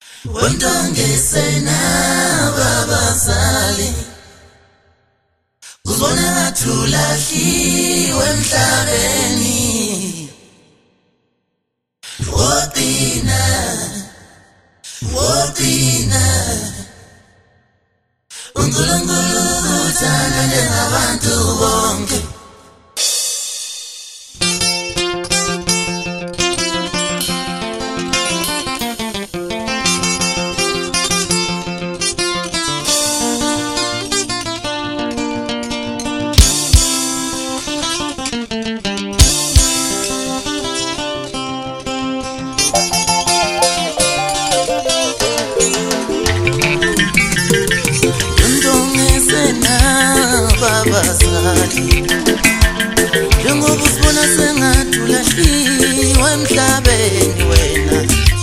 Wemtongesena babazali uzona ngathulahliwe emhlabeni woqina uNkulunkulu uthanda njengabantu bonke njengoba usibona sengathulahliwe emhlabeni wena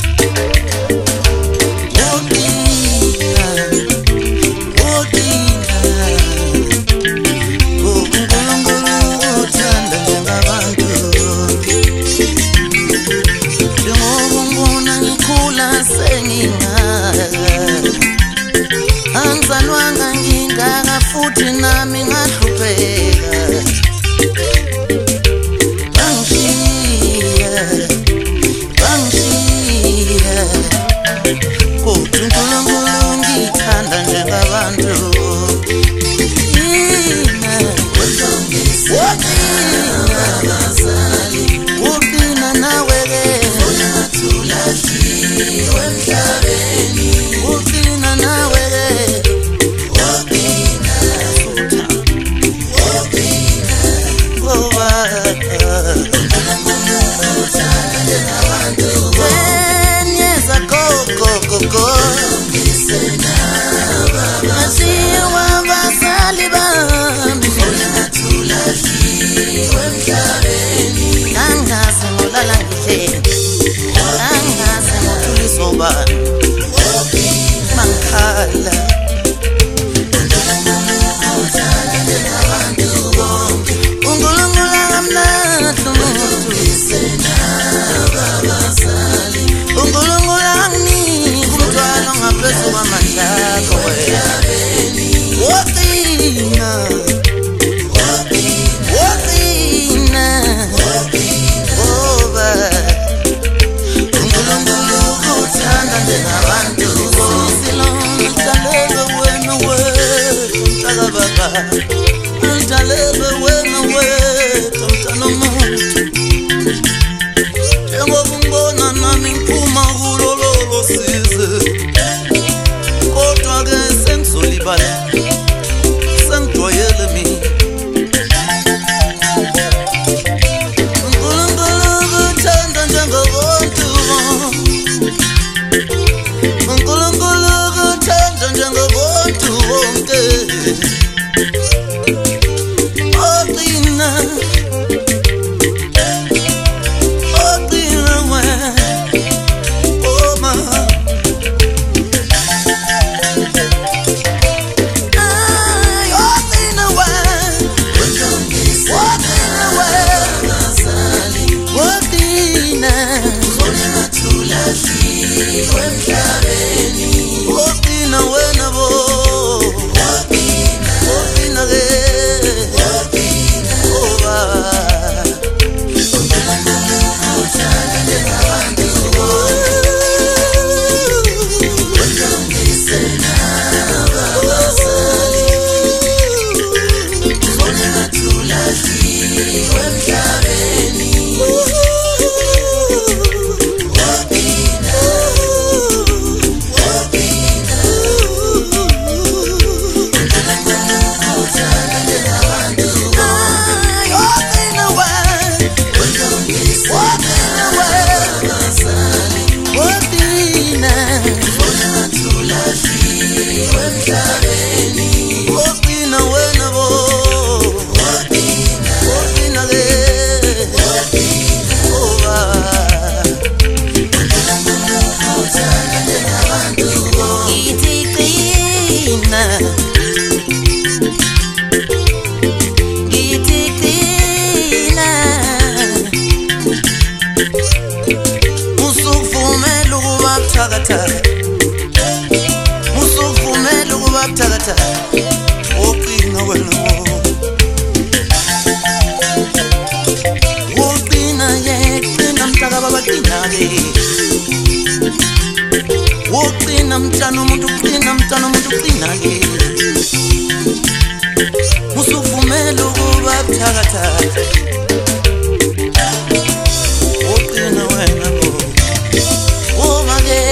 uNkulunkulu uthanda njengabantu njengoba ungibona ngikhula angizalwanga ngingaka futhi nami ngahlupheka bangishiya kodwa uNkulunkulu ngithanda njengabantu uqina nawe-ke ngathulahliwe emhlabeni uqina nawe-ke Ngashiwa abazali bami ngathulahliwe emhlabeni angazi ngolala ngihleli angazi ngothuliso bani mangikhala uNkulunkulu akamnatha umuntu uNkulunkulu anginika umthwalo ngaphezu kwamandla akho woqina ngoba uNkulunkulu uthanda njengabantu silomdalelwe wena wethu mntaka baba udalelwe wena wethu mntana omuntu njengoba ungibona nami ngiphuma kulo lolo size kodwa-ke sengizolibala sengijwayele mina uNkulunkulu uthanda njengabantu uNkulunkulu uthanda njengabantu bonke oqina Usukuvumela ukuba buthakathaka uqina-ke musuvumela ukuba buthakathaka uqina wena uma-ke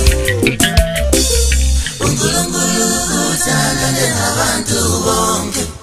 uNkulunkulu uthanda njengabantu bonke.